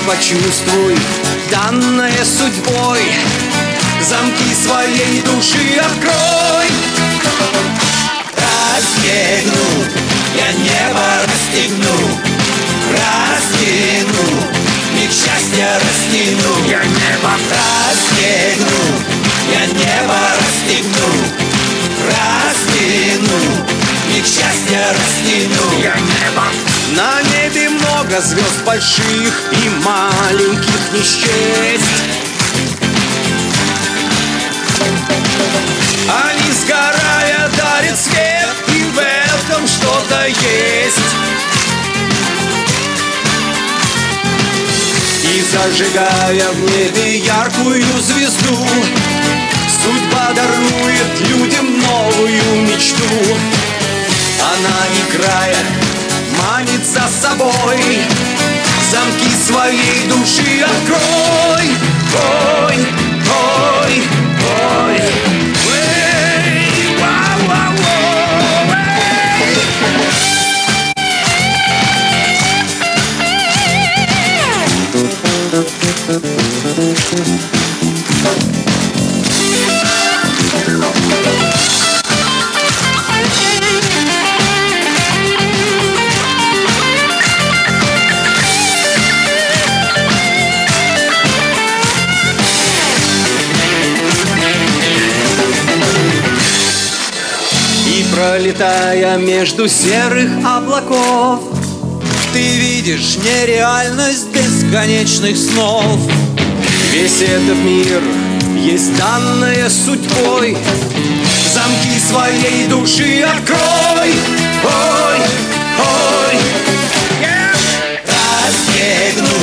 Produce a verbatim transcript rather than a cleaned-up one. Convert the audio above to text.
почувствуй, данное судьбой, замки своей души открой. Расстегну, я небо расстегну, раздену, миг счастья растяну. Я небо расстегну, я небо расстегну, раздену, миг счастья растяну. Я небо. На небе много звезд больших и маленьких не счесть. Они, сгорая, дарят свет, и в этом что-то есть. И зажигая в небе яркую звезду, судьба дарует людям новую мечту. Она, играя, манит за собой, замки своей души открой. Ой, ой, ой. Эй, вау, вау, вау, эй. Пролетая между серых облаков, ты видишь нереальность бесконечных снов. Весь этот мир есть данное судьбой, замки своей души открой. Ой, ой, расстегну,